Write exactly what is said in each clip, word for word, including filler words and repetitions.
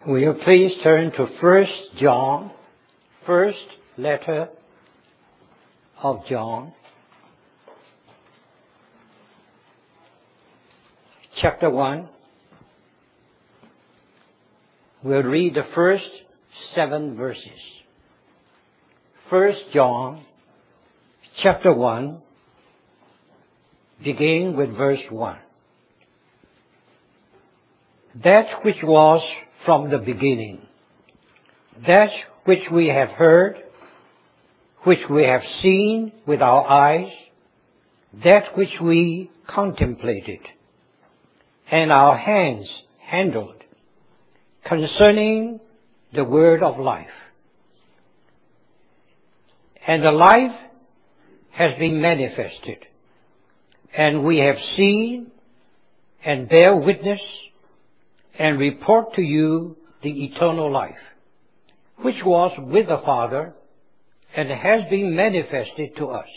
Will you please turn to First John, first letter of John, chapter one. We'll read the first seven verses. First John, chapter one, beginning with verse one. That which was from the beginning, that which we have heard, which we have seen with our eyes, that which we contemplated, and our hands handled, concerning the word of life. And the life has been manifested, and we have seen and bear witness and report to you the eternal life, which was with the Father and has been manifested to us.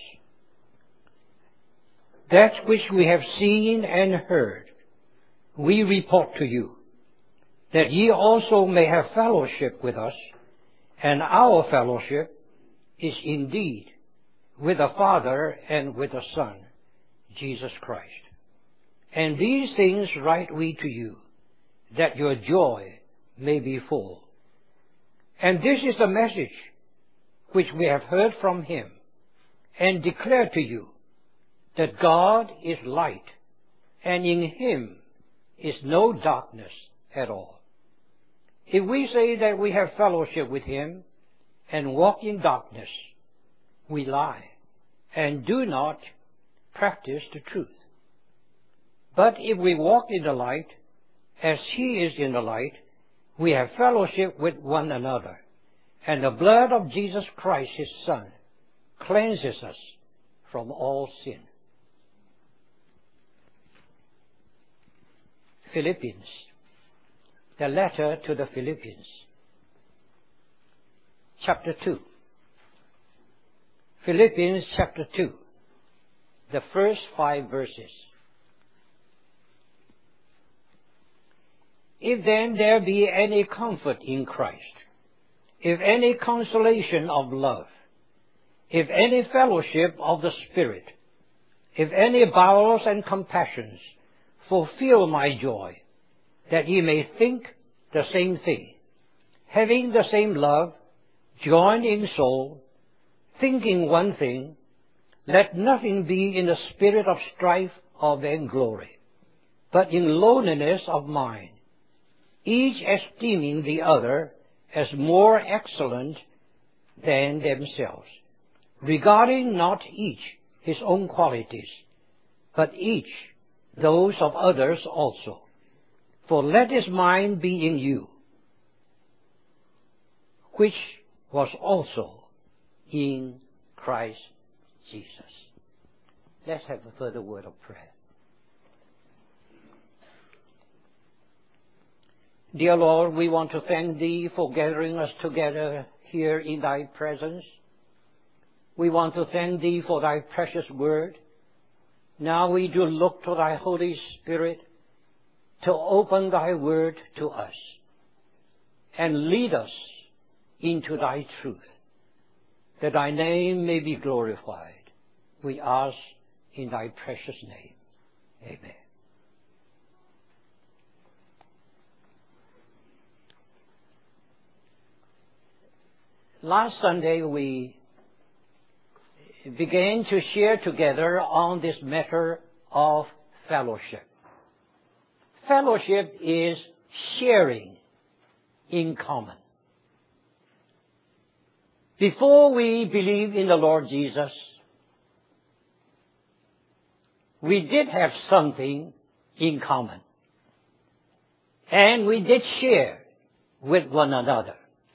That which we have seen and heard, we report to you, that ye also may have fellowship with us, and our fellowship is indeed with the Father and with the Son, Jesus Christ. And these things write we to you, that your joy may be full. And this is the message which we have heard from him, and declare to you, that God is light, and in him is no darkness at all. If we say that we have fellowship with him, and walk in darkness, we lie, and do not practice the truth. But if we walk in the light, as he is in the light, we have fellowship with one another, and the blood of Jesus Christ, his Son, cleanses us from all sin. Philippians, the letter to the Philippians, chapter two. Philippians chapter two, the first five verses. If then there be any comfort in Christ, if any consolation of love, if any fellowship of the Spirit, if any bowels and compassions, fulfill my joy, that ye may think the same thing, having the same love, joined in soul, thinking one thing, let nothing be in the spirit of strife or vainglory, but in lowliness of mind, each esteeming the other as more excellent than themselves, regarding not each his own qualities, but each those of others also. For let this mind be in you, which was also in Christ Jesus. Let's have a further word of prayer. Dear Lord, we want to thank Thee for gathering us together here in Thy presence. We want to thank Thee for Thy precious word. Now we do look to Thy Holy Spirit to open Thy word to us and lead us into Thy truth, that Thy name may be glorified. We ask in Thy precious name. Amen. Last Sunday we began to share together on this matter of fellowship. Fellowship is sharing in common. Before we believed in the Lord Jesus, we did have something in common. And we did share with one another.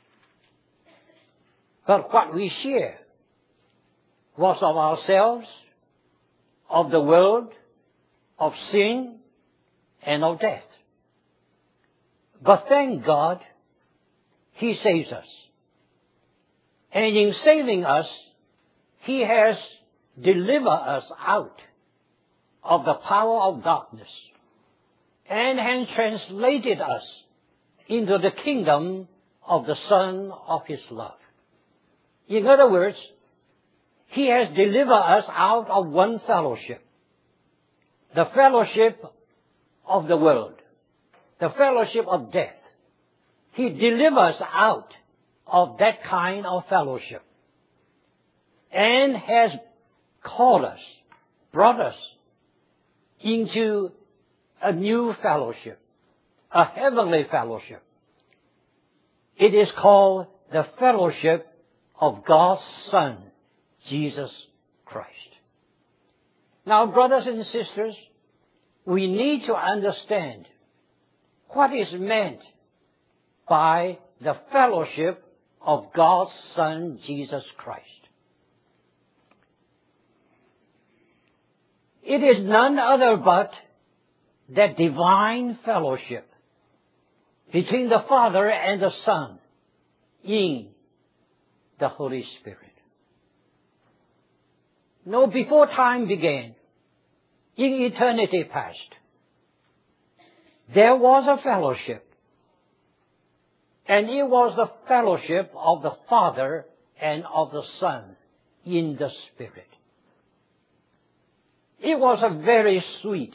But what we share was of ourselves, of the world, of sin, and of death. But thank God, He saves us. And in saving us, He has delivered us out of the power of darkness and has translated us into the kingdom of the Son of His love. In other words, He has delivered us out of one fellowship, the fellowship of the world, the fellowship of death. He delivers us out of that kind of fellowship and has called us, brought us into a new fellowship, a heavenly fellowship. It is called the fellowship of God's Son, Jesus Christ. Now, brothers and sisters, we need to understand what is meant by the fellowship of God's Son, Jesus Christ. It is none other but that divine fellowship between the Father and the Son in the Holy Spirit. No, before time began, in eternity past, there was a fellowship, and it was the fellowship of the Father and of the Son in the Spirit. It was a very sweet,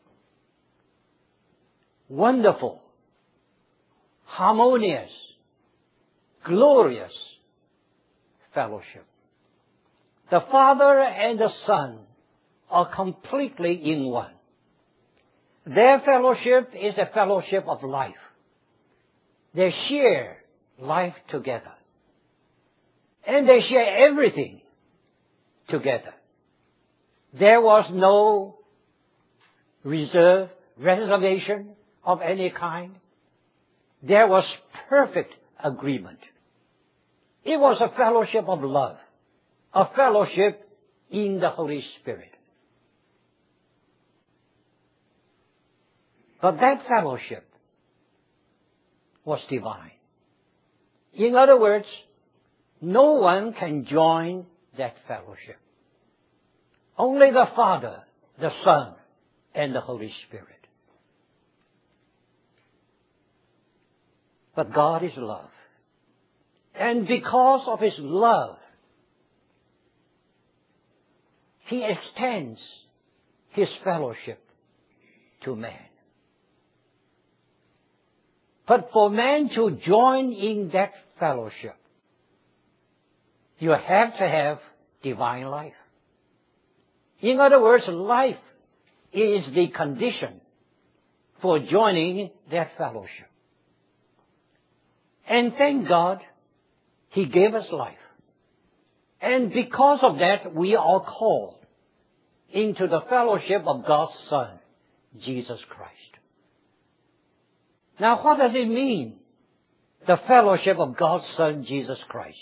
wonderful, harmonious, glorious fellowship. The Father and the Son are completely in one. Their fellowship is a fellowship of life. They share life together. And they share everything together. There was no reserve, reservation of any kind. There was perfect agreement. It was a fellowship of love, a fellowship in the Holy Spirit. But that fellowship was divine. In other words, no one can join that fellowship. Only the Father, the Son, and the Holy Spirit. But God is love. And because of His love, He extends His fellowship to man. But for man to join in that fellowship, you have to have divine life. In other words, life is the condition for joining that fellowship. And thank God, He gave us life. And because of that, we are called into the fellowship of God's Son, Jesus Christ. Now, what does it mean, the fellowship of God's Son, Jesus Christ?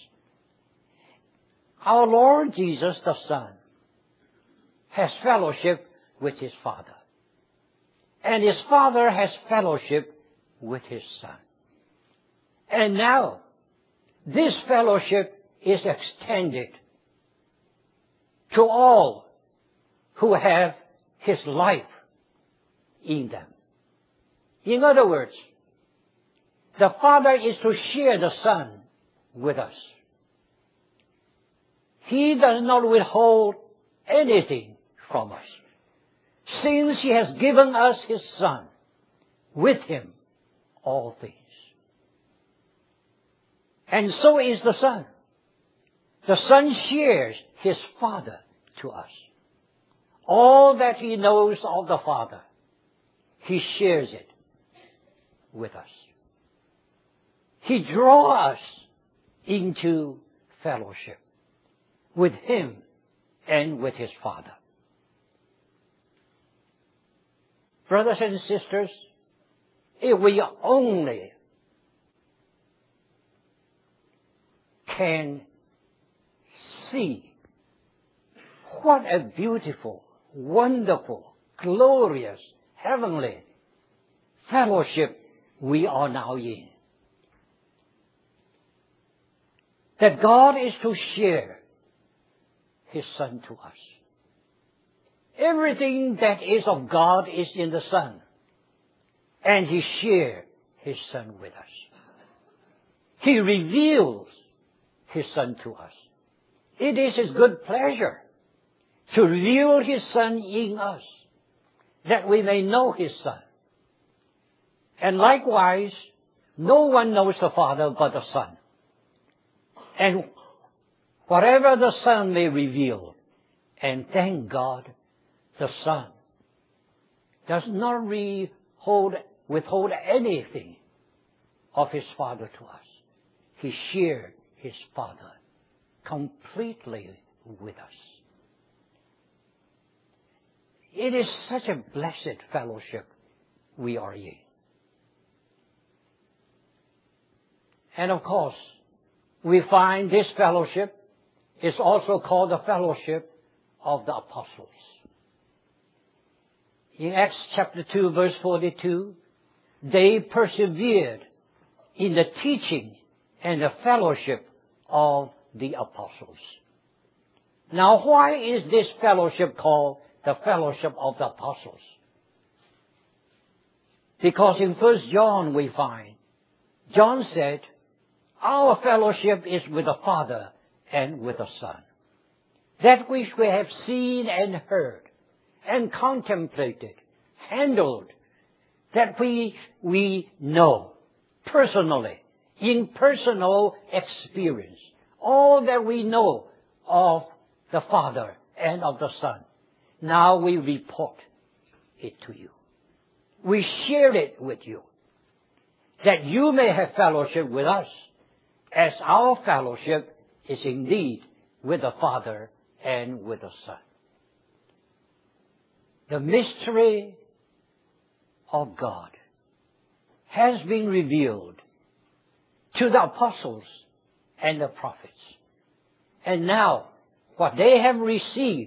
Our Lord Jesus, the Son, has fellowship with His Father. And His Father has fellowship with His Son. And now, this fellowship is extended to all who have His life in them. In other words, the Father is to share the Son with us. He does not withhold anything from us, since He has given us His Son, with Him all things. And so is the Son. The Son shares His Father to us. All that He knows of the Father, He shares it with us. He draws us into fellowship with Him and with His Father. Brothers and sisters, if we only can see what a beautiful, wonderful, glorious, heavenly fellowship we are now in. That God is to share His Son to us. Everything that is of God is in the Son, and He shares His Son with us. He reveals His Son to us. It is His good pleasure to reveal His Son in us, that we may know His Son. And likewise, no one knows the Father but the Son. And whatever the Son may reveal, and thank God, the Son does not withhold, withhold anything of His Father to us. He shared His Father completely with us. It is such a blessed fellowship we are in. And of course, we find this fellowship is also called the fellowship of the apostles. In Acts chapter two, verse forty-two, they persevered in the teaching and the fellowship of the apostles. Now, why is this fellowship called the fellowship of the apostles? Because in First John we find, John said, our fellowship is with the Father and with the Son. That which we have seen and heard and contemplated, handled, that we, we know personally, in personal experience, all that we know of the Father and of the Son. Now we report it to you. We share it with you, that you may have fellowship with us, as our fellowship is indeed with the Father and with the Son. The mystery of God has been revealed to the apostles and the prophets. And now, what they have received,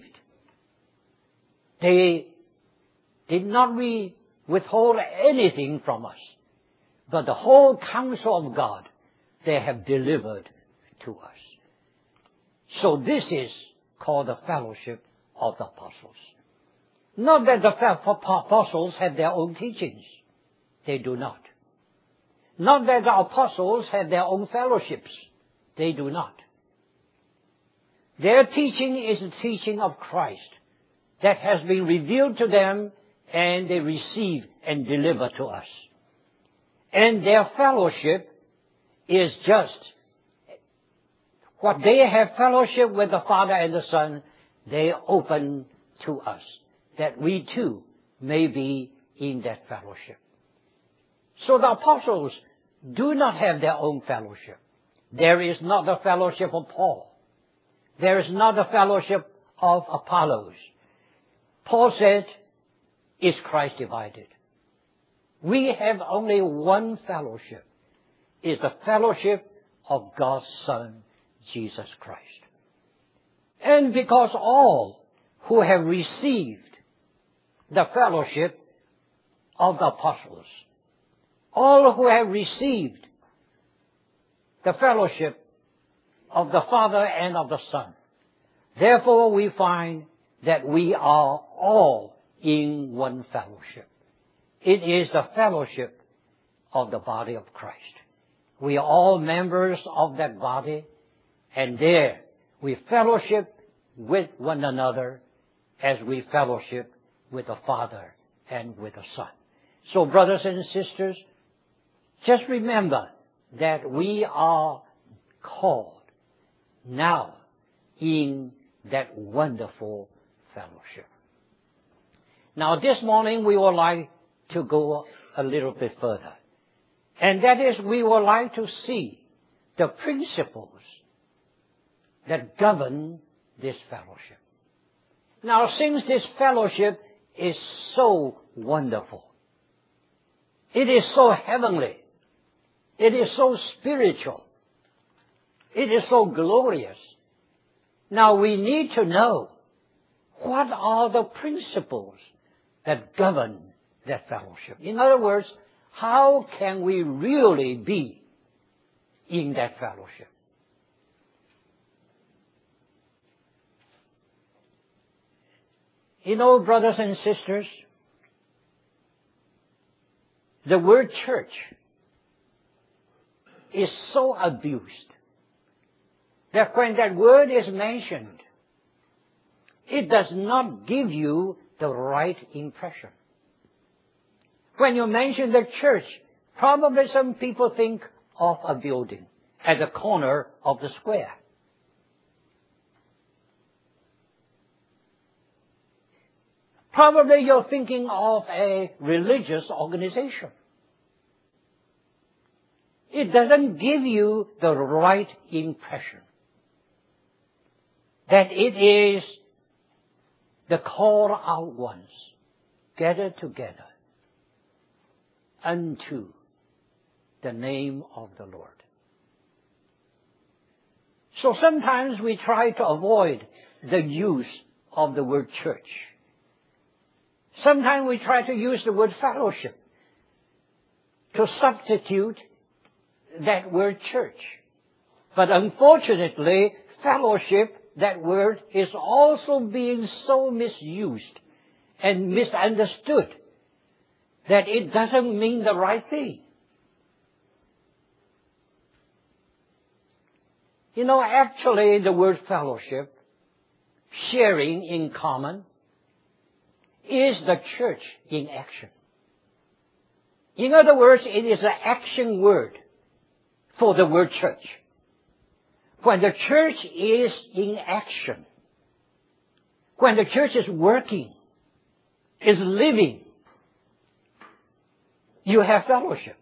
they did not re- withhold anything from us, but the whole counsel of God they have delivered to us. So this is called the fellowship of the apostles. Not that the apostles have their own teachings. They do not. Not that the apostles have their own fellowships. They do not. Their teaching is the teaching of Christ that has been revealed to them, and they receive and deliver to us. And their fellowship is just what they have fellowship with the Father and the Son, they open to us, that we too may be in that fellowship. So the apostles do not have their own fellowship. There is not the fellowship of Paul. There is not the fellowship of Apollos. Paul said, is Christ divided? We have only one fellowship. Is the fellowship of God's Son, Jesus Christ. And because all who have received the fellowship of the apostles, all who have received the fellowship of the Father and of the Son, therefore we find that we are all in one fellowship. It is the fellowship of the body of Christ. We are all members of that body, and there we fellowship with one another as we fellowship with the Father and with the Son. So, brothers and sisters, just remember that we are called now in that wonderful fellowship. Now, this morning we would like to go a little bit further. And that is, we would like to see the principles that govern this fellowship. Now, since this fellowship is so wonderful, it is so heavenly, it is so spiritual, it is so glorious, now we need to know what are the principles that govern that fellowship. In other words, how can we really be in that fellowship? You know, brothers and sisters, the word church is so abused that when that word is mentioned, it does not give you the right impression. When you mention the church, probably some people think of a building at the corner of the square. Probably you're thinking of a religious organization. It doesn't give you the right impression that it is the called out ones gathered together unto the name of the Lord. So sometimes we try to avoid the use of the word church. Sometimes we try to use the word fellowship to substitute that word church. But unfortunately, fellowship, that word, is also being so misused and misunderstood that it doesn't mean the right thing. You know, actually the word fellowship, sharing in common, is the church in action. In other words, it is an action word for the word church. When the church is in action, when the church is working, is living, you have fellowship.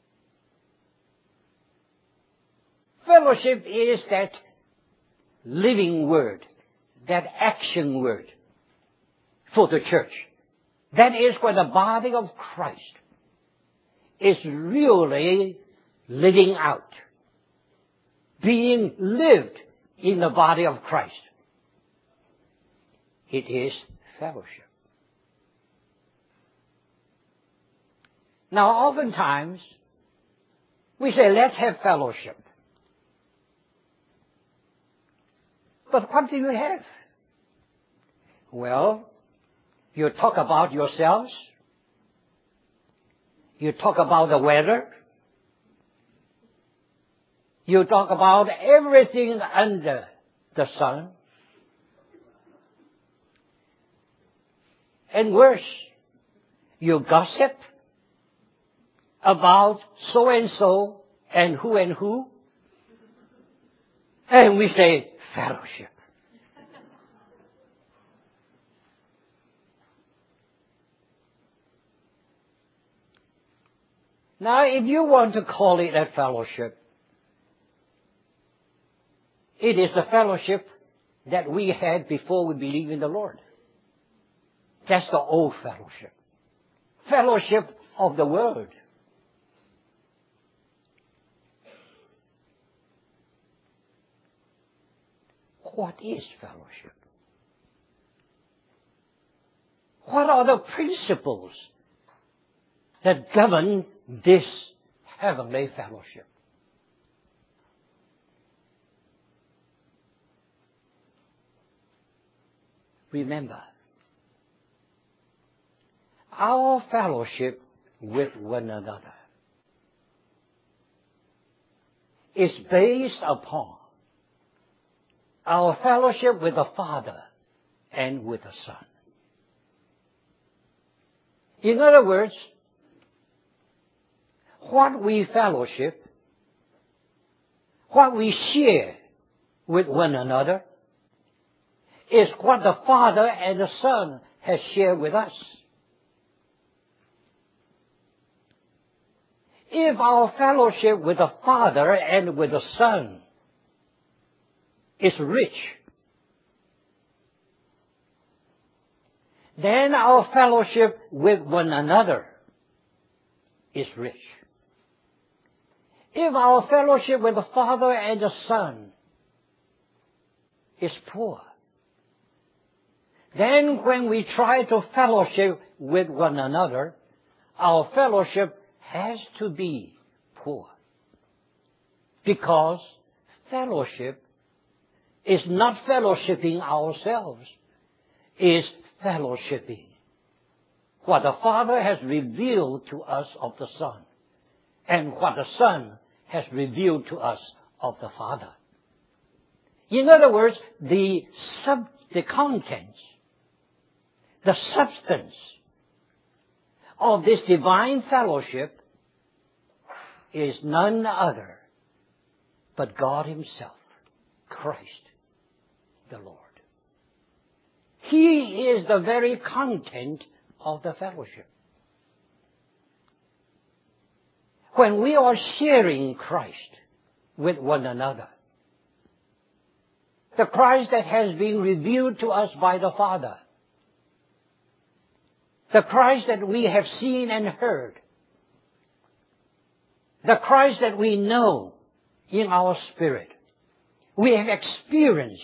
Fellowship is that living word, that action word for the church. That is when the body of Christ is really living out, being lived in the body of Christ. It is fellowship. Now, oftentimes, we say, let's have fellowship. But what do you have? Well, you talk about yourselves. You talk about the weather. You talk about everything under the sun. And worse, you gossip about so-and-so and who and who. And we say, fellowship. Now, if you want to call it a fellowship, it is the fellowship that we had before we believed in the Lord. That's the old fellowship. Fellowship of the Word. What is fellowship? What are the principles that govern this heavenly fellowship? Remember, our fellowship with one another is based upon our fellowship with the Father and with the Son. In other words, what we fellowship, what we share with one another, is what the Father and the Son has shared with us. If our fellowship with the Father and with the Son is rich, then our fellowship with one another is rich. If our fellowship with the Father and the Son is poor, then when we try to fellowship with one another, our fellowship has to be poor. Because fellowship is not fellowshipping ourselves, is fellowshipping what the Father has revealed to us of the Son, and what the Son has revealed to us of the Father. In other words, the sub, the contents, the substance of this divine fellowship is none other but God Himself, Christ the Lord. He is the very content of the fellowship. When we are sharing Christ with one another, the Christ that has been revealed to us by the Father, the Christ that we have seen and heard, the Christ that we know in our spirit, we have experienced,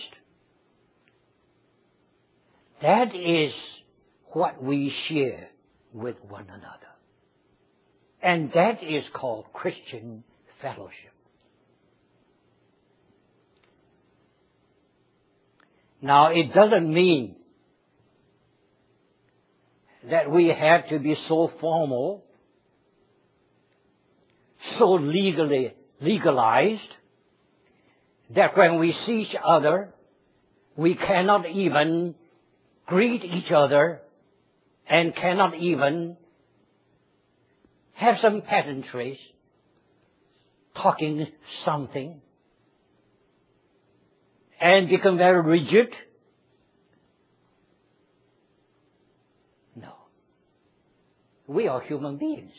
that is what we share with one another. And that is called Christian fellowship. Now, it doesn't mean that we have to be so formal, so legally legalized, that when we see each other, we cannot even greet each other and cannot even have some pleasantries, talking something, and become very rigid. No. We are human beings.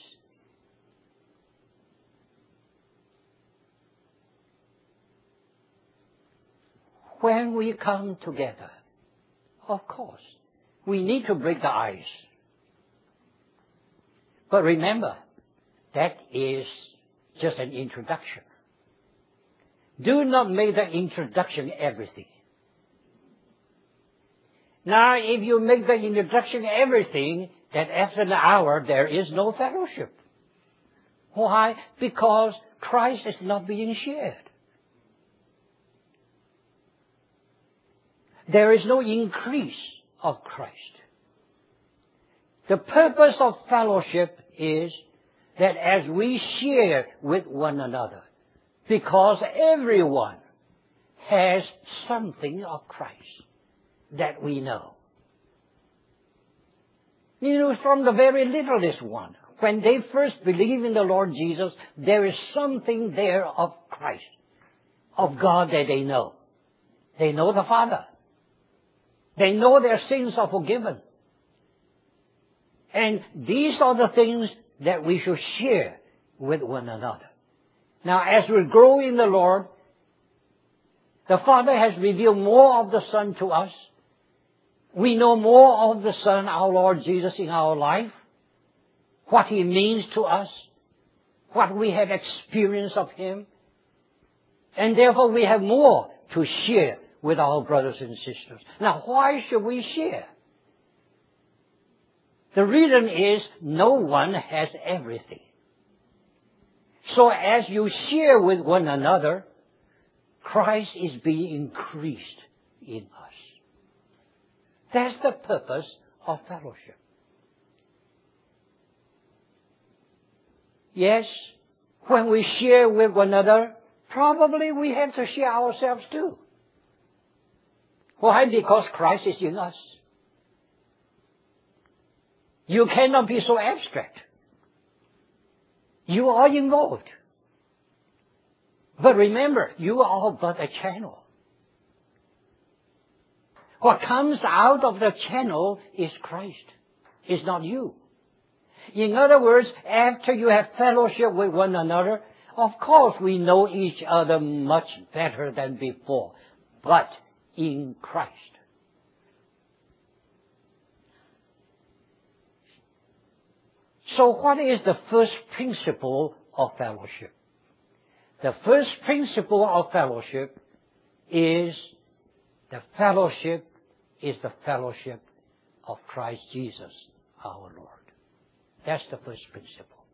When we come together, of course, we need to break the ice. But remember, that is just an introduction. Do not make the introduction everything. Now, if you make the introduction everything, then after an hour there is no fellowship. Why? Because Christ is not being shared. There is no increase of Christ. The purpose of fellowship is that as we share with one another, because everyone has something of Christ that we know. You know, from the very littlest one, when they first believe in the Lord Jesus, there is something there of Christ, of God that they know. They know the Father. They know their sins are forgiven. And these are the things that we should share with one another. Now, as we grow in the Lord, the Father has revealed more of the Son to us. We know more of the Son, our Lord Jesus, in our life, what He means to us, what we have experienced of Him, and therefore we have more to share with our brothers and sisters. Now, why should we share? The reason is no one has everything. So as you share with one another, Christ is being increased in us. That's the purpose of fellowship. Yes, when we share with one another, probably we have to share ourselves too. Why? Because Christ is in us. You cannot be so abstract. You are involved. But remember, you are but a channel. What comes out of the channel is Christ. It's not you. In other words, after you have fellowship with one another, of course we know each other much better than before. But in Christ. So what is the first principle of fellowship? The first principle of fellowship is the fellowship is the fellowship of Christ Jesus, our Lord. That's the first principle.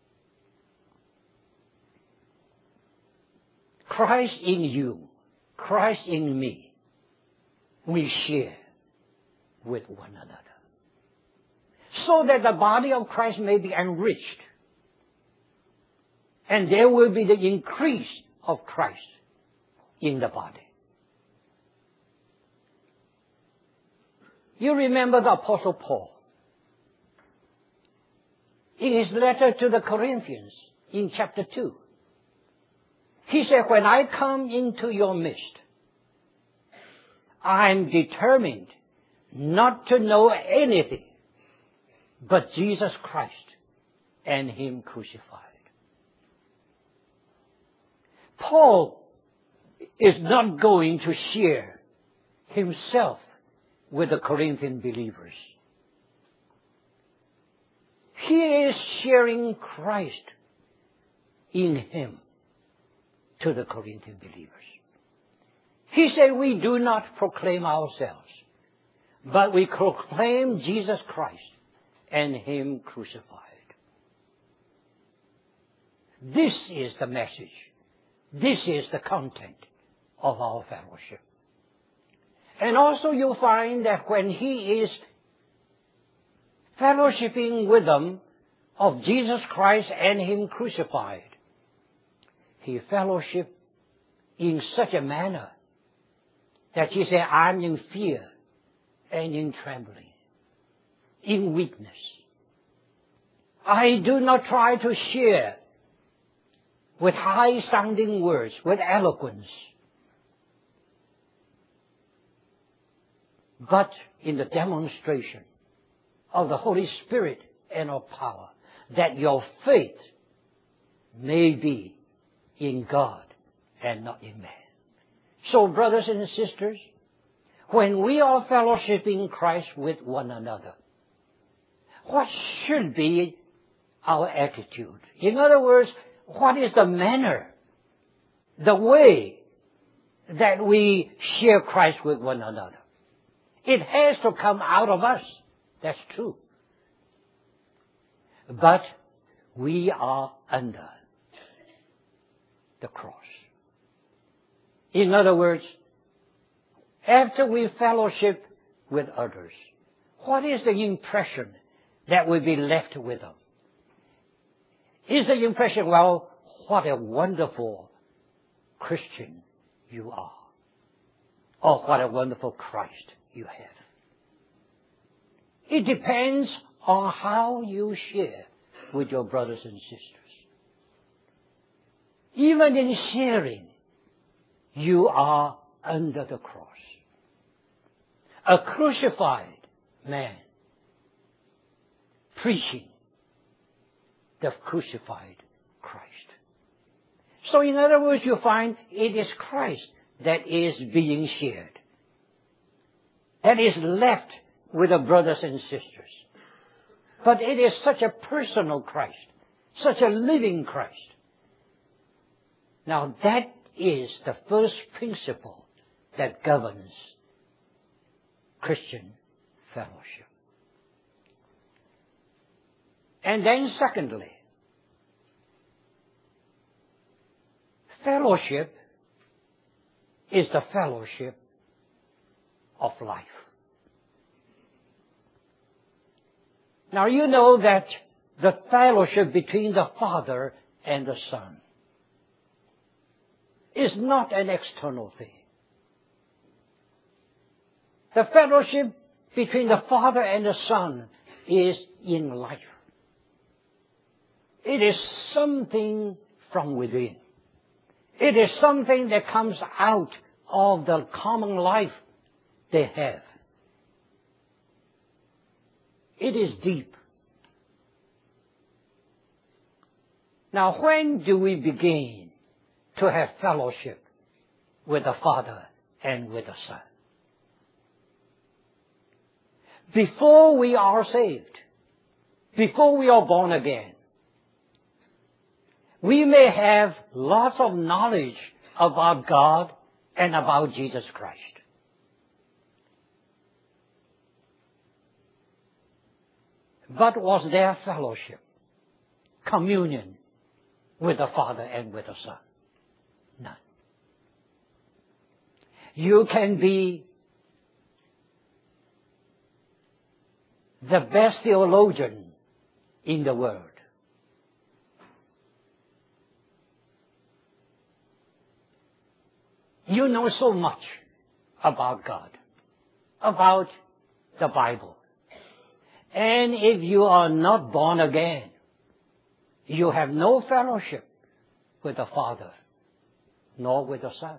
Christ in you, Christ in me, we share with one another, so that the body of Christ may be enriched. And there will be the increase of Christ in the body. You remember the Apostle Paul. In his letter to the Corinthians, in chapter two, he said, when I come into your midst, I'm determined not to know anything but Jesus Christ and Him crucified. Paul is not going to share himself with the Corinthian believers. He is sharing Christ in him to the Corinthian believers. He said, we do not proclaim ourselves, but we proclaim Jesus Christ and Him crucified. This is the message. This is the content of our fellowship. And also you'll find that when he is fellowshipping with them of Jesus Christ and Him crucified, he fellowship in such a manner that he said, I'm in fear and in trembling, in weakness. I do not try to share with high-sounding words, with eloquence, but in the demonstration of the Holy Spirit and of power, that your faith may be in God and not in man. So, brothers and sisters, when we are fellowshipping Christ with one another, what should be our attitude? In other words, what is the manner, the way that we share Christ with one another? It has to come out of us. That's true. But we are under the cross. In other words, after we fellowship with others, what is the impression that will be left with them? Is the impression, well, what a wonderful Christian you are. Or what a wonderful Christ you have. It depends on how you share with your brothers and sisters. Even in sharing, you are under the cross. A crucified man preaching the crucified Christ. So in other words, you find it is Christ that is being shared. That is left with the brothers and sisters. But it is such a personal Christ, such a living Christ. Now that is the first principle that governs Christian fellowship. And then secondly, fellowship is the fellowship of life. Now you know that the fellowship between the Father and the Son is not an external thing. The fellowship between the Father and the Son is in life. It is something from within. It is something that comes out of the common life they have. It is deep. Now, when do we begin to have fellowship with the Father and with the Son? Before we are saved, before we are born again, we may have lots of knowledge about God and about Jesus Christ. But was there fellowship, communion with the Father and with the Son? None. You can be the best theologian in the world. You know so much about God, about the Bible. And if you are not born again, you have no fellowship with the Father, nor with the Son.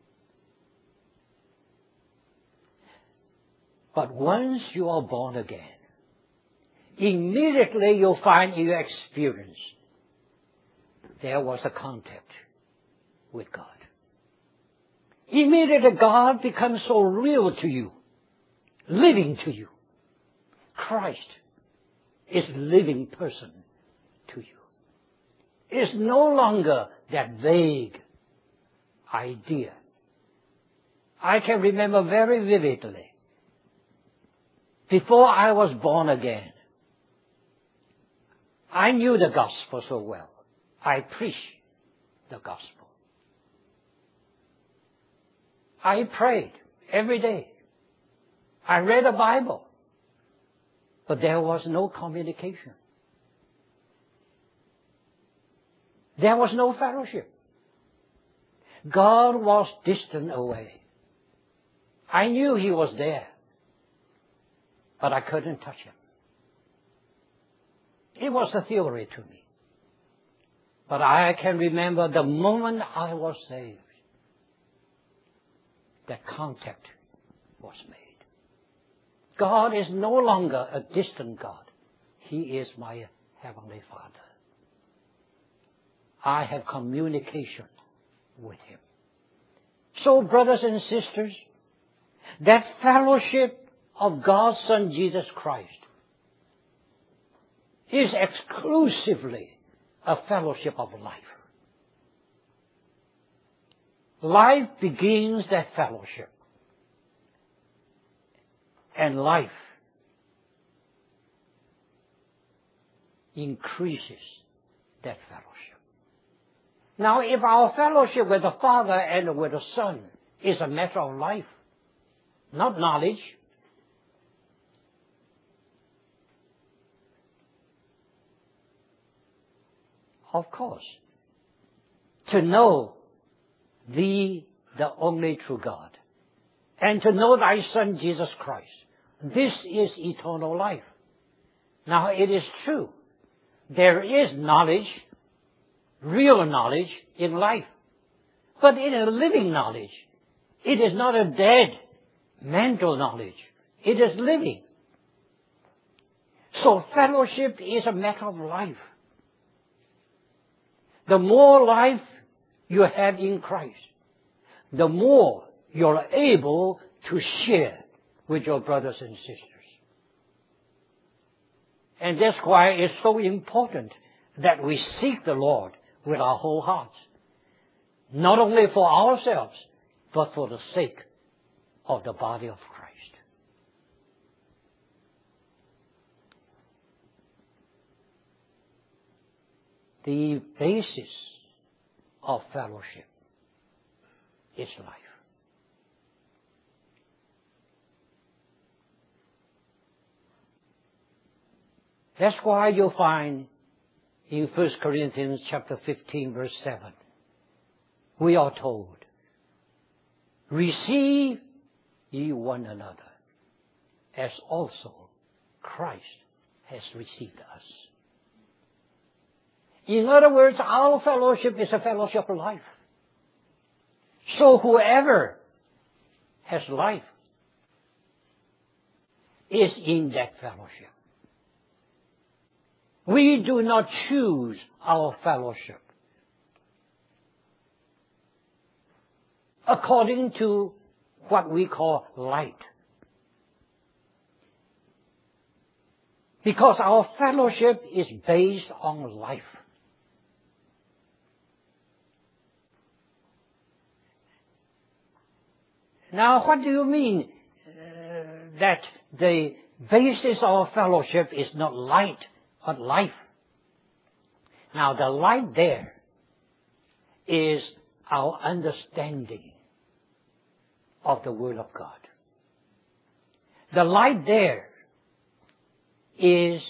But once you are born again, immediately you'll find in your experience there was a contact with God. Immediately God becomes so real to you, living to you. Christ is a living person to you. It's no longer that vague idea. I can remember very vividly, before I was born again, I knew the gospel so well. I preached the gospel. I prayed every day. I read the Bible. But there was no communication. There was no fellowship. God was distant away. I knew He was there, but I couldn't touch Him. It was a theory to me. But I can remember the moment I was saved, that contact was made. God is no longer a distant God. He is my Heavenly Father. I have communication with Him. So, brothers and sisters, that fellowship of God's Son Jesus Christ is exclusively a fellowship of life. Life begins that fellowship. And life increases that fellowship. Now, if our fellowship with the Father and with the Son is a matter of life, not knowledge, of course, to know Thee, the only true God, and to know Thy Son, Jesus Christ, this is eternal life. Now, it is true. There is knowledge, real knowledge in life. But it is living knowledge. It is not a dead mental knowledge. It is living. So fellowship is a matter of life. The more life you have in Christ, the more you're able to share with your brothers and sisters. And that's why it's so important that we seek the Lord with our whole hearts. Not only for ourselves, but for the sake of the body of Christ. The basis of fellowship is life. That's why you'll find in First Corinthians chapter fifteen, verse seven, we are told, receive ye one another, as also Christ has received us. In other words, our fellowship is a fellowship of life. So whoever has life is in that fellowship. We do not choose our fellowship according to what we call light. Because our fellowship is based on life. Now, what do you mean uh, that the basis of fellowship is not light, but life? Now, the light there is our understanding of the Word of God. The light there is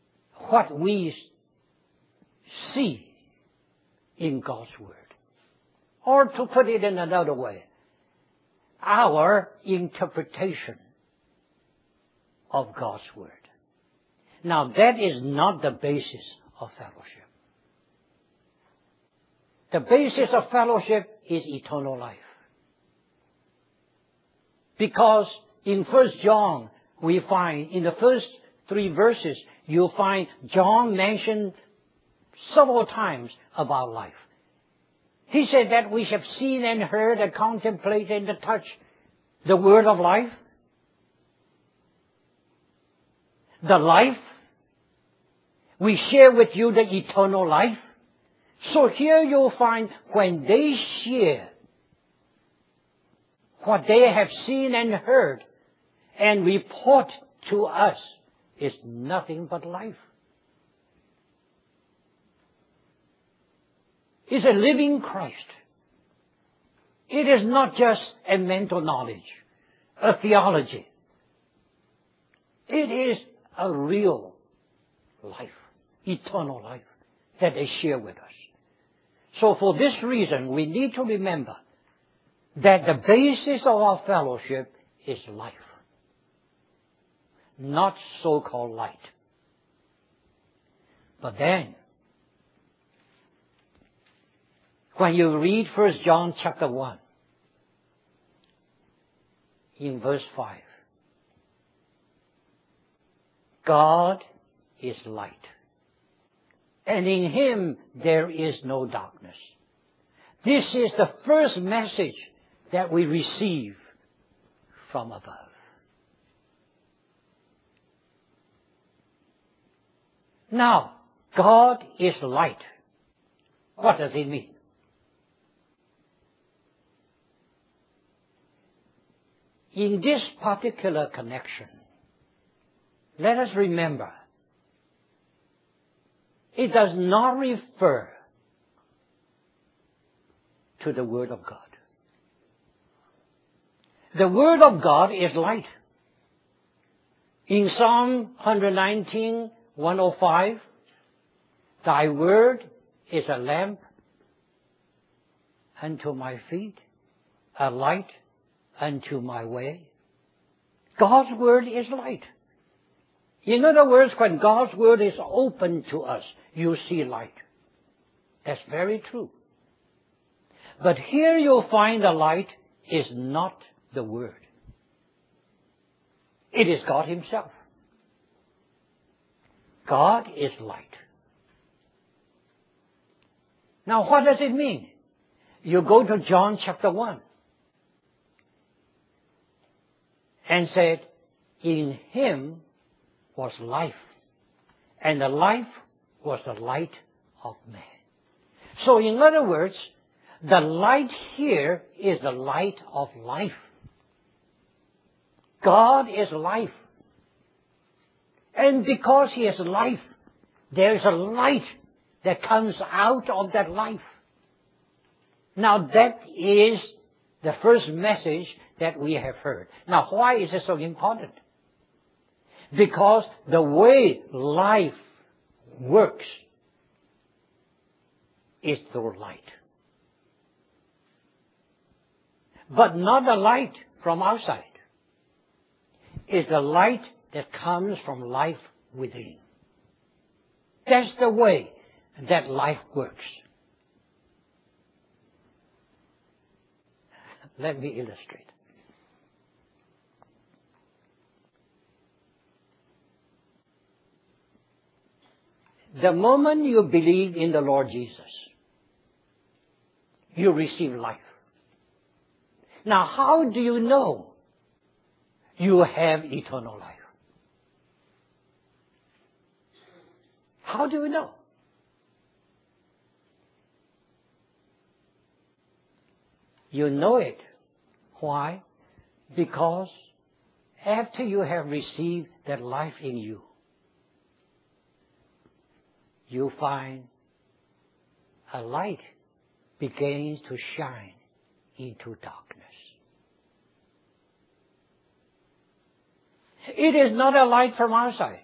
what we see in God's Word. Or to put it in another way, our interpretation of God's Word. Now, that is not the basis of fellowship. The basis of fellowship is eternal life. Because in First John, we find, in the first three verses, you'll find John mentioned several times about life. He said that we have seen and heard and contemplated and touched the word of life. The life. We share with you the eternal life. So here you'll find when they share what they have seen and heard and report to us is nothing but life. It's a living Christ. It is not just a mental knowledge, a theology. It is a real life, eternal life that they share with us. So for this reason, we need to remember that the basis of our fellowship is life, not so-called light. But then, when you read First John chapter one, in verse five, God is light, and in Him there is no darkness. This is the first message that we receive from above. Now, God is light. What does it mean? In this particular connection, let us remember, it does not refer to the Word of God. The Word of God is light. In Psalm one nineteen, one oh five, Thy Word is a lamp unto my feet, a light unto my way. God's Word is light. In other words, when God's Word is open to us, you see light. That's very true. But here you'll find the light is not the Word. It is God Himself. God is light. Now what does it mean? You go to John chapter one and said, in Him was life, and the life was the light of man. So in other words, the light here is the light of life. God is life. And because He is life, there is a light that comes out of that life. Now that is the first message that we have heard. Now why is it so important? Because the way life works is through light. But not the light from outside. It's the light that comes from life within. That's the way that life works. Let me illustrate. The moment you believe in the Lord Jesus, you receive life. Now, how do you know you have eternal life? How do you know? You know it. Why? Because after you have received that life in you, you find a light begins to shine into darkness. It is not a light from outside.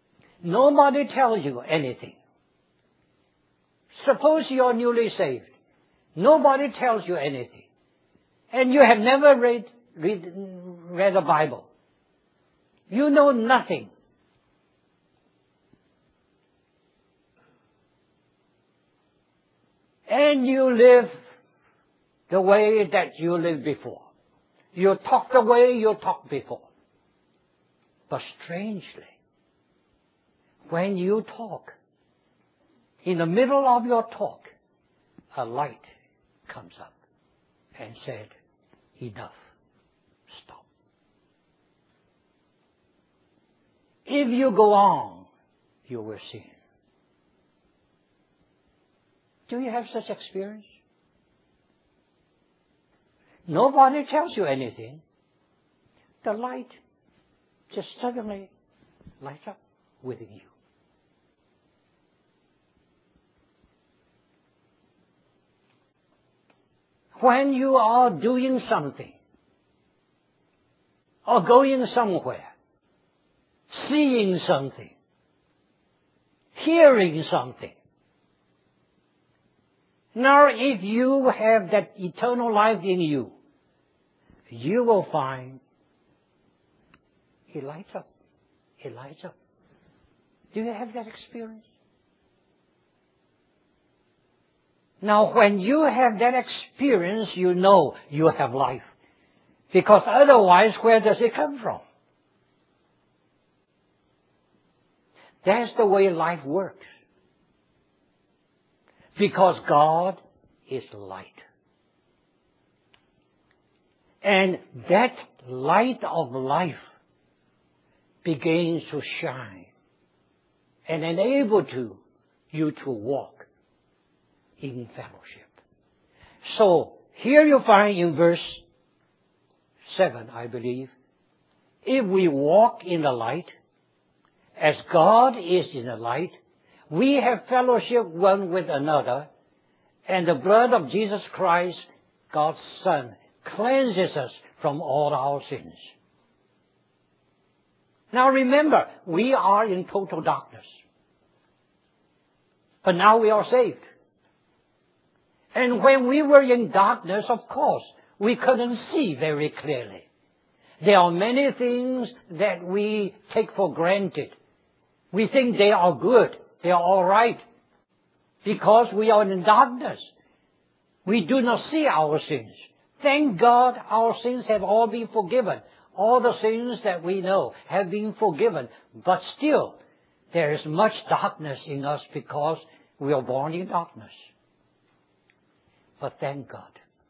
Nobody tells you anything. Suppose you are newly saved Nobody tells you anything. And you have never read, read, read a Bible. You know nothing. And you live the way that you lived before. You talk the way you talked before. But strangely, when you talk, in the middle of your talk, a light comes up and said, enough, stop. If you go on, you will sin. Do you have such experience? Nobody tells you anything. The light just suddenly lights up within you. When you are doing something, or going somewhere, seeing something, hearing something, now if you have that eternal life in you, you will find it lights up. It lights up. Do you have that experience? Now, when you have that experience, you know you have life. Because otherwise, where does it come from? That's the way life works. Because God is light. And that light of life begins to shine and enable to you to walk in fellowship. So, here you find in verse seven, I believe, if we walk in the light, as God is in the light, we have fellowship one with another, and the blood of Jesus Christ, God's Son, cleanses us from all our sins. Now remember, we are in total darkness. But now we are saved. And when we were in darkness, of course, we couldn't see very clearly. There are many things that we take for granted. We think they are good. They are all right. Because we are in darkness. We do not see our sins. Thank God our sins have all been forgiven. All the sins that we know have been forgiven. But still, there is much darkness in us because we are born in darkness. But thank God.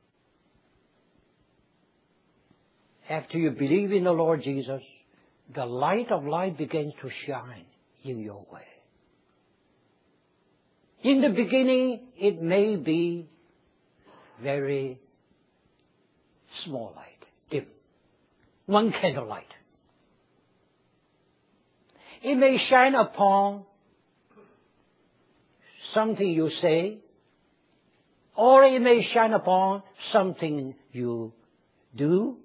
After you believe in the Lord Jesus, the light of life begins to shine in your way. In the beginning, it may be very small light, dim. One candle light. It may shine upon something you say, or it may shine upon something you do,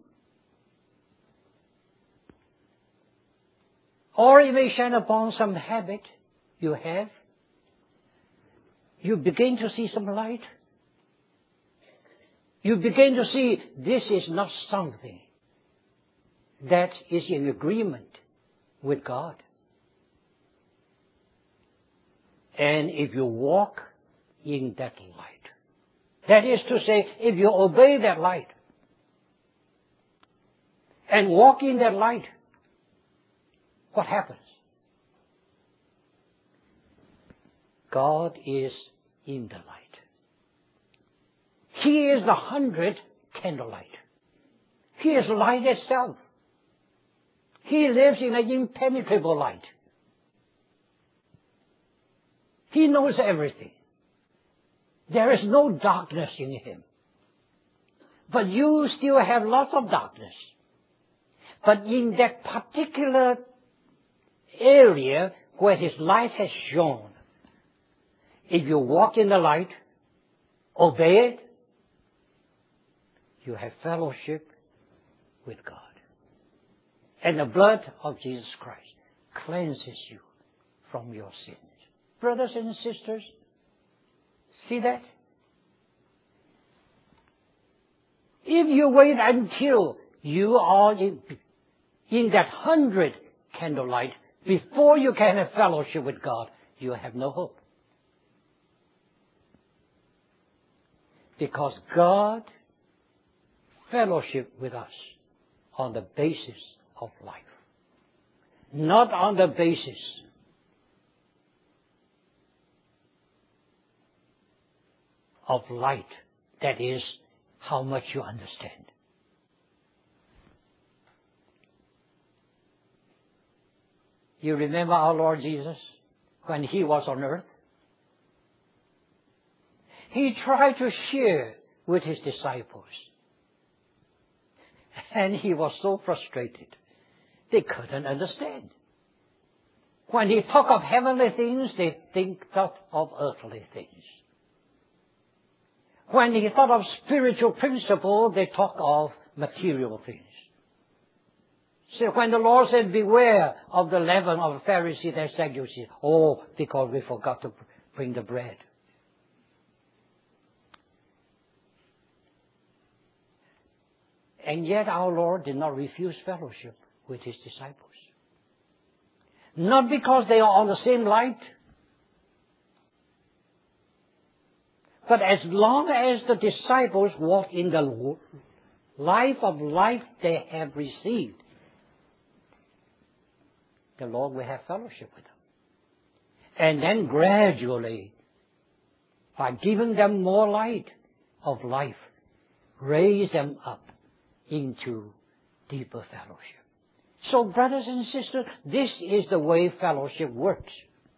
or it may shine upon some habit you have. You begin to see some light. You begin to see this is not something that is in agreement with God. And if you walk in that light, that is to say, if you obey that light and walk in that light, what happens? God is in the light. He is the hundred candlelight. He is light itself. He lives in an impenetrable light. He knows everything. There is no darkness in Him. But you still have lots of darkness. But in that particular area where His light has shone, if you walk in the light, obey it, you have fellowship with God. And the blood of Jesus Christ cleanses you from your sins. Brothers and sisters, see that? If you wait until you are in, in that hundred candlelight before you can have fellowship with God, you have no hope. Because God fellowship with us on the basis of life, not on the basis of light, that is, how much you understand. You remember our Lord Jesus when He was on earth? He tried to share with His disciples. And He was so frustrated. They couldn't understand. When He talked of heavenly things, they think of earthly things. When He thought of spiritual principle, they talk of material things. So when the Lord said, beware of the leaven of the Pharisees and Sadducees, oh, because we forgot to bring the bread. And yet our Lord did not refuse fellowship with His disciples. Not because they are on the same light, but as long as the disciples walk in the life of life they have received, the Lord will have fellowship with them. And then gradually, by giving them more light of life, raise them up into deeper fellowship. So, brothers and sisters, this is the way fellowship works.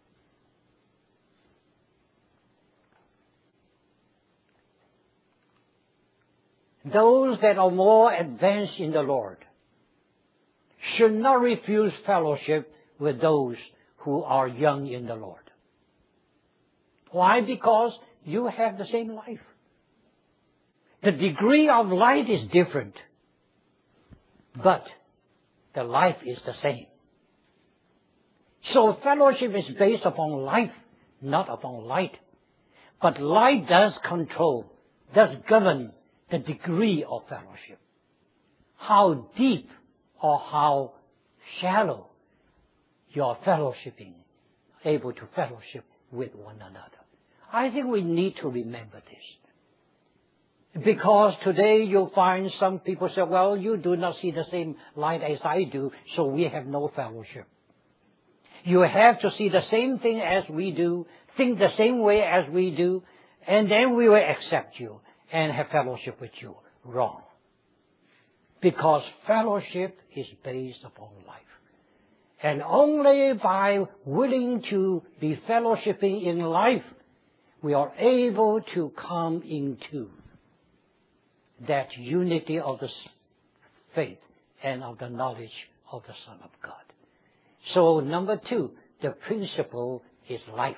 Those that are more advanced in the Lord should not refuse fellowship with those who are young in the Lord. Why? Because you have the same life. The degree of light is different, but the life is the same. So fellowship is based upon life, not upon light. But light does control, does govern the degree of fellowship. How deep or how shallow you are fellowshipping, able to fellowship with one another. I think we need to remember this. Because today you'll find some people say, well, you do not see the same light as I do, so we have no fellowship. You have to see the same thing as we do, think the same way as we do, and then we will accept you and have fellowship with you. Wrong. Because fellowship is based upon life. And only by willing to be fellowshipping in life, we are able to come into that unity of the faith and of the knowledge of the Son of God. So number two, the principle is life.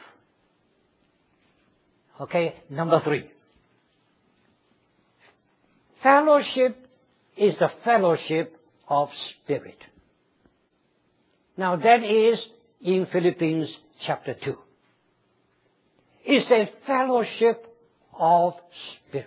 Okay, number three. Fellowship is the fellowship of spirit. Now that is in Philippians chapter two. It's a fellowship of spirit.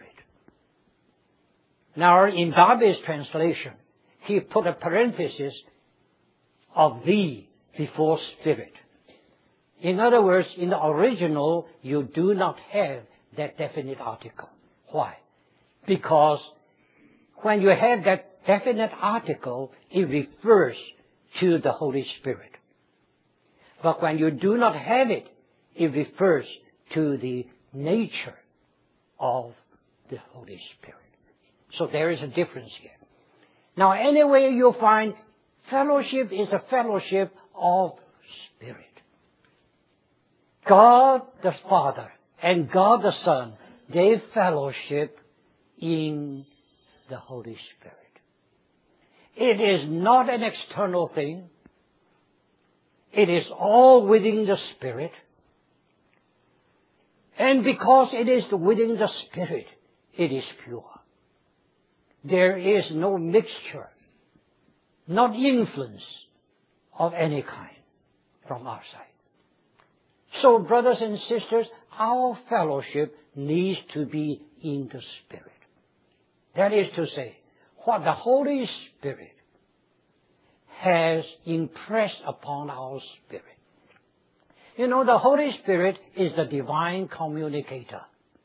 Now in Darby's translation, he put a parenthesis of thee before spirit. In other words, in the original, you do not have that definite article. Why? Because when you have that definite article, it refers to the Holy Spirit. But when you do not have it, it refers to the nature of the Holy Spirit. So there is a difference here. Now, anyway, you'll find fellowship is a fellowship of spirit. God the Father and God the Son, they fellowship in the Holy Spirit. It is not an external thing. It is all within the Spirit. And because it is within the Spirit, it is pure. There is no mixture, not influence of any kind from our side. So, brothers and sisters, our fellowship needs to be in the Spirit. That is to say, what the Holy Spirit has impressed upon our spirit. You know, the Holy Spirit is the divine communicator.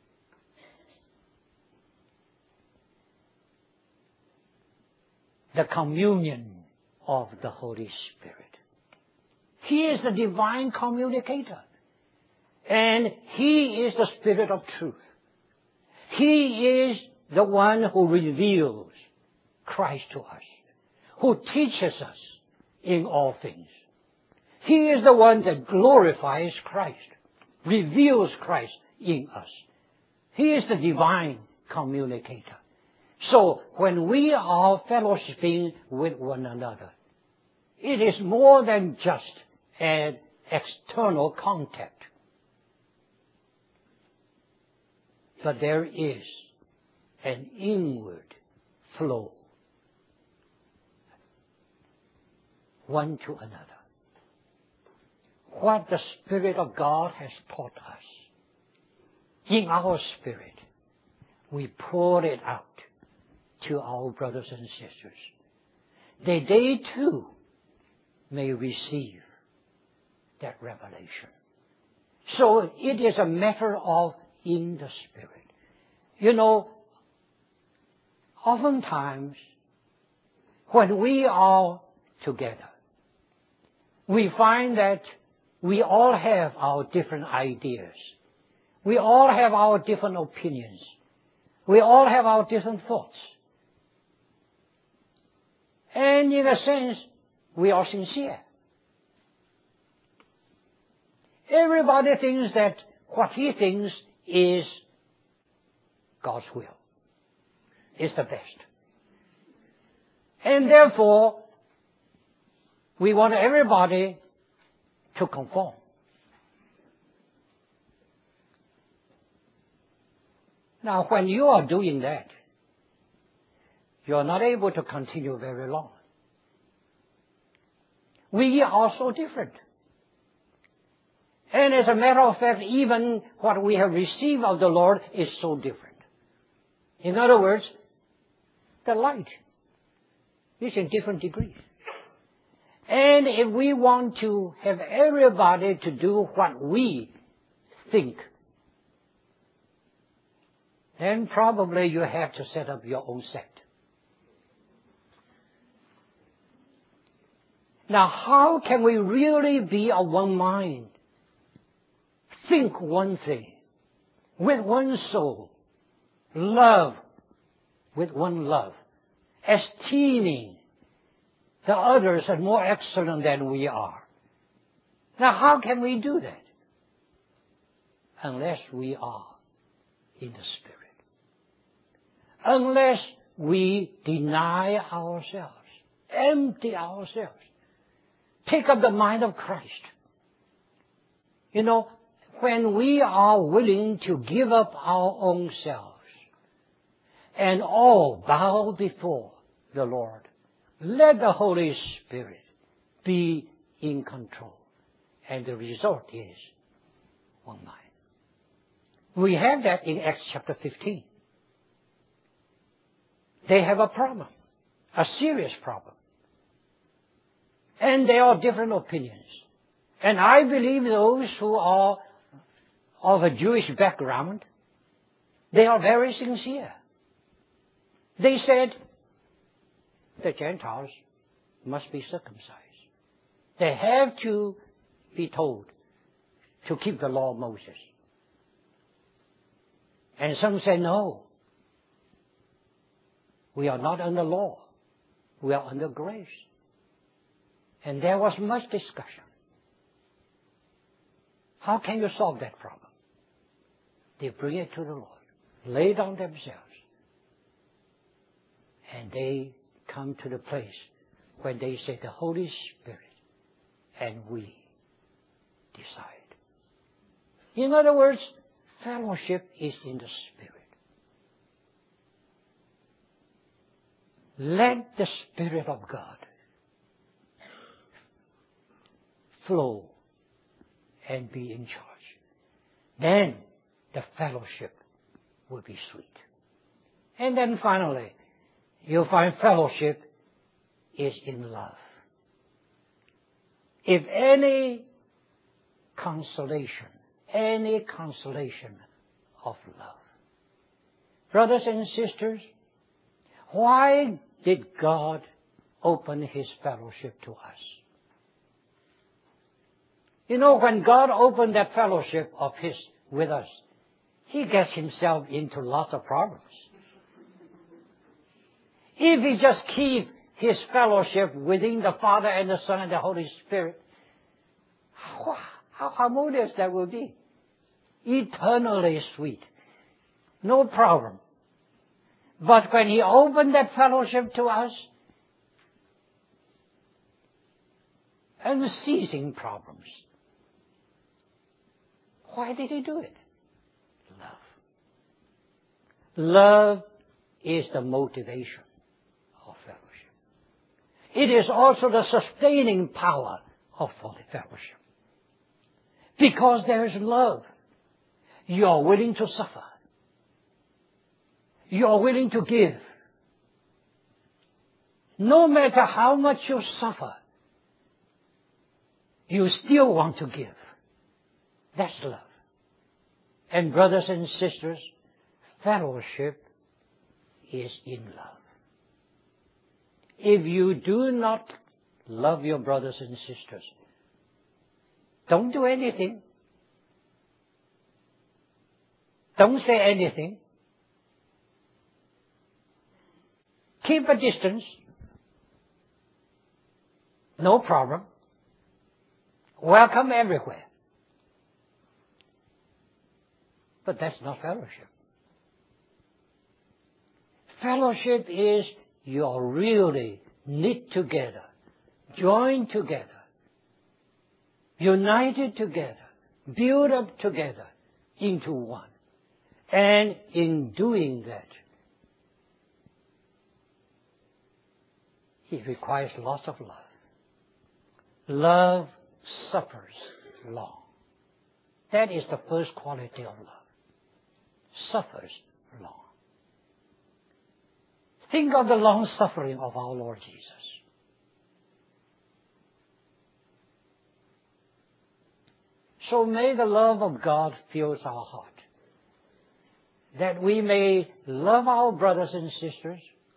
The communion of the Holy Spirit. He is the divine communicator. And He is the Spirit of truth. He is the one who reveals Christ to us, who teaches us in all things. He is the one that glorifies Christ, reveals Christ in us. He is the divine communicator. So when we are fellowshipping with one another, it is more than just an external contact. But there is an inward flow, one to another. What the Spirit of God has taught us, in our spirit, we pour it out to our brothers and sisters, that they too may receive that revelation. So it is a matter of in the Spirit. You know, oftentimes when we are together, we find that we all have our different ideas. We all have our different opinions. We all have our different thoughts. And in a sense, we are sincere. Everybody thinks that what he thinks is God's will, is the best. And therefore, we want everybody to conform. Now, when you are doing that, you are not able to continue very long. We are so different. And as a matter of fact, even what we have received of the Lord is so different. In other words, the light is in different degrees. And if we want to have everybody to do what we think, then probably you have to set up your own sect. Now, how can we really be of one mind, think one thing, with one soul, love with one love, esteeming the others as more excellent than we are? Now, how can we do that? Unless we are in the Spirit. Unless we deny ourselves, empty ourselves, take up the mind of Christ. You know, when we are willing to give up our own selves and all bow before the Lord, let the Holy Spirit be in control. And the result is one mind. We have that in Acts chapter fifteen. They have a problem, a serious problem. And there are different opinions. And I believe those who are of a Jewish background, they are very sincere. They said the Gentiles must be circumcised. They have to be told to keep the law of Moses. And some say, no, we are not under law. We are under grace. And there was much discussion. How can you solve that problem? They bring it to the Lord, lay down themselves, and they come to the place where they say the Holy Spirit and we decide. In other words, fellowship is in the Spirit. Let the Spirit of God flow and be in charge. Then the fellowship will be sweet. And then finally, you'll find fellowship is in love. If any consolation, any consolation of love. Brothers and sisters, why did God open His fellowship to us? You know, when God opened that fellowship of His with us, He gets Himself into lots of problems. If He just keep His fellowship within the Father and the Son and the Holy Spirit, how, how harmonious that will be. Eternally sweet. No problem. But when He opened that fellowship to us, unceasing problems. Why did He do it? Love. Love is the motivation of fellowship. It is also the sustaining power of fellowship. Because there is love, you are willing to suffer. You are willing to give. No matter how much you suffer, you still want to give. That's love. And brothers and sisters, fellowship is in love. If you do not love your brothers and sisters, don't do anything. Don't say anything. Keep a distance. No problem. Welcome everywhere. But that's not fellowship. Fellowship is you're really knit together, joined together, united together, built up together into one. And in doing that, it requires lots of love. Love suffers long. That is the first quality of love. Suffers long. Think of the long suffering of our Lord Jesus. So may the love of God fill our heart, that we may love our brothers and sisters,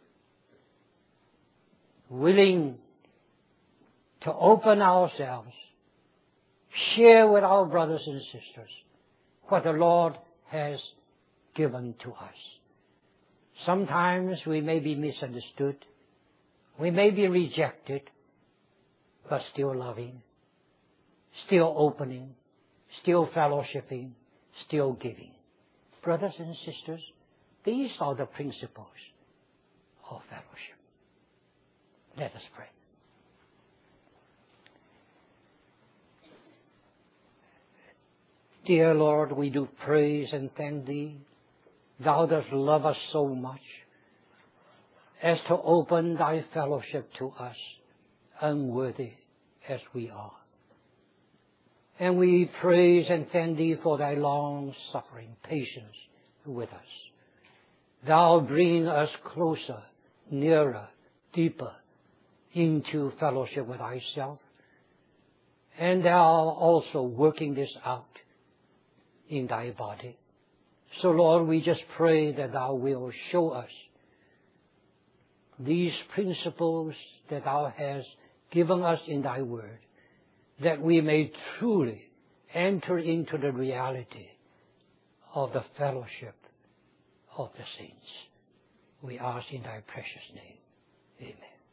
willing to open ourselves, share with our brothers and sisters what the Lord has given to us. Sometimes we may be misunderstood, we may be rejected, but still loving, still opening, still fellowshipping, still giving. Brothers and sisters, these are the principles of fellowship. Let us pray. Dear Lord, we do praise and thank Thee. Thou dost love us so much as to open Thy fellowship to us, unworthy as we are. And we praise and thank Thee for Thy long-suffering patience with us. Thou bringing us closer, nearer, deeper into fellowship with Thyself. And Thou also working this out in Thy body. So Lord, we just pray that Thou will show us these principles that Thou hast given us in Thy Word, that we may truly enter into the reality of the fellowship of the saints. We ask in Thy precious name. Amen.